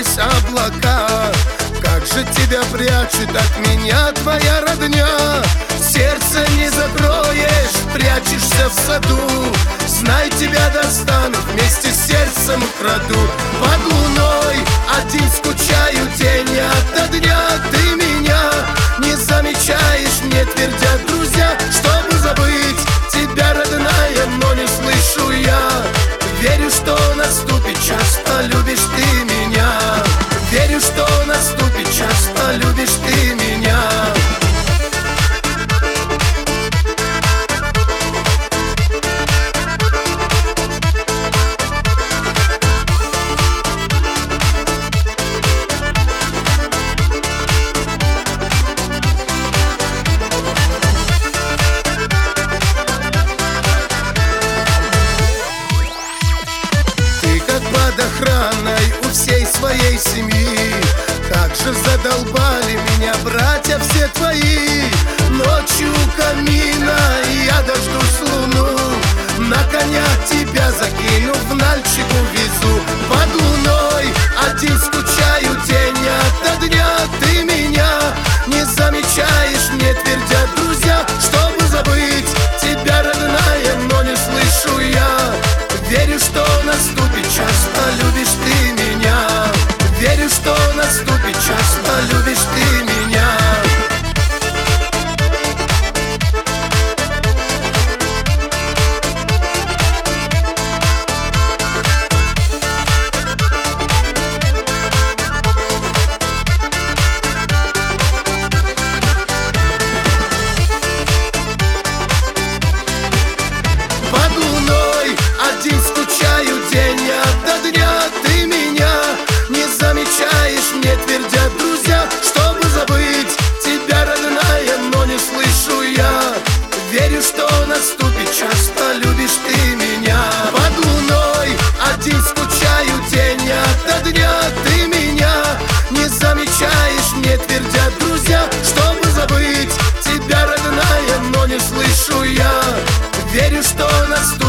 сквозь облака. Как же тебя прячет от меня твоя родня? Сердце не закроешь, прячешься в саду. Знай, тебя достану, вместе с сердцем украду. Под луной один скучаю день ото дня. Ты меня не замечаешь, мне твердят друзья, чтобы забыть тебя, родная, но не слышу я. Верю, что наступит час, полюбишь ты меня. Верю, что наступит час, полюбишь ты меня. Под охраной у всей своей семьи. Как же задолбали меня братья все твои. Ночью у камина я дождусь луну. На коня тебя закину, в Нальчик увезу. Под луной один скучаю день ото дня. Ты меня не замечаешь, мне твердят друзья, чтобы забыть тебя, родная, но не слышу я. Верю, что наступит час, полюбишь ты меня. Верю, что наступит час, полюбишь ты меня. Под луной один скучаю день ото дня. Ты меня не замечаешь, мне твердят друзья, чтобы забыть тебя, родная, но не слышу я. Верю, что наступит час, полюбишь ты меня. Под луной один скучаю день ото дня. Ты меня не замечаешь, мне твердят друзья, чтобы забыть тебя, родная, но не слышу я. Верю, что наступит